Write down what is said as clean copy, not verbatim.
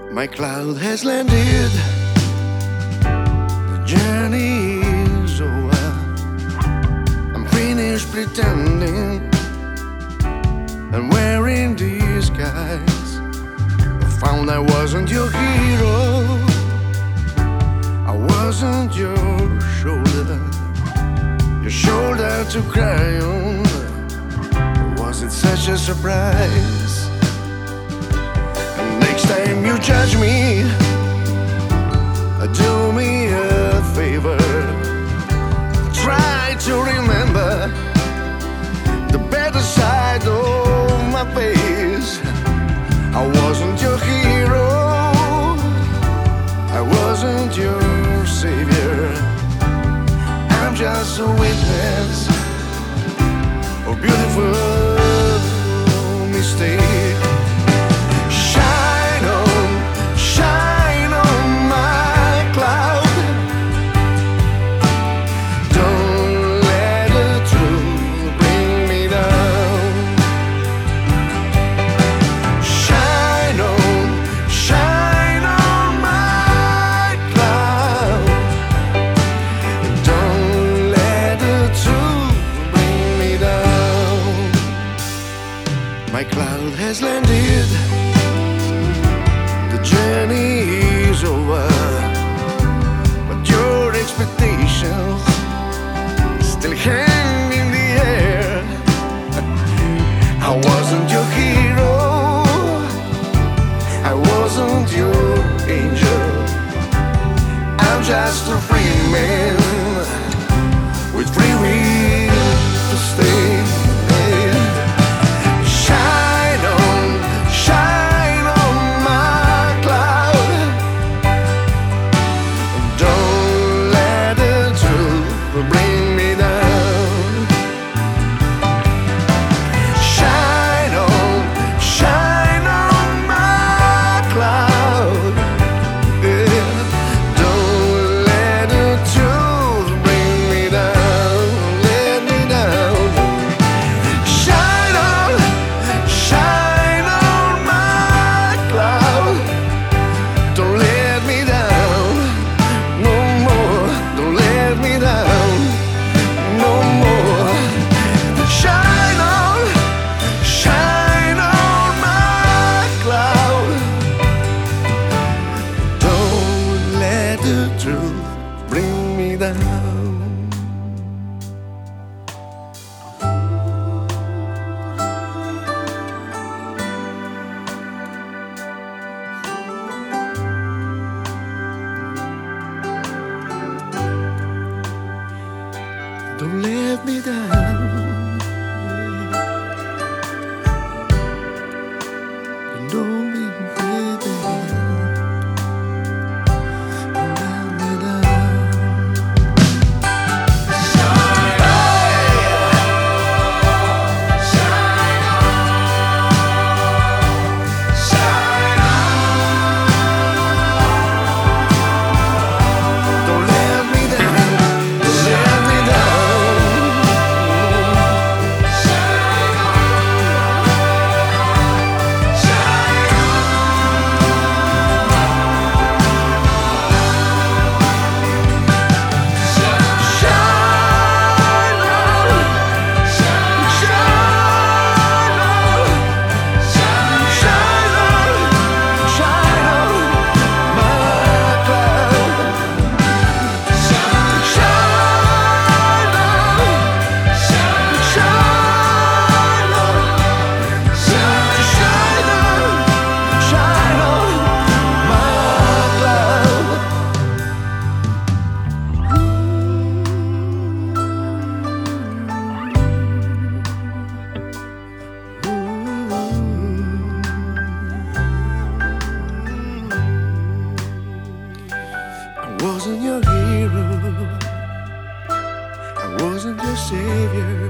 My cloud has landed, the journey is over. I'm finished pretending and wearing disguise. I found I wasn't your hero, I wasn't your shoulder to cry on. Was it such a surprise? And next time you judge me, do me a favor. Try to remember the better side of my face. I wasn't your hero, I wasn't your savior. I'm just a witness of beautiful mistake. Shine on my cloud. Don't let the truth bring me down. Shine on my cloud. Don't let the truth bring me down. My cloud has landed, the journey is over, but your expectations still hang in the air. I wasn't your hero, I wasn't your angel. I'm just a free man with free will to stay. Shine on my cloud. Don't let the truth bring me down. Shine on my cloud. Yeah. Don't let the truth bring me down. Let me down. Shine on my cloud. Don't let me down no more. Don't let me down no more. Shine on my cloud. Don't let the truth bring me down. Don't let me down. Don't leave me, baby. Don't let me down. Shine on. Don't let me down. Don't let me down. I wasn't your hero, I wasn't your savior.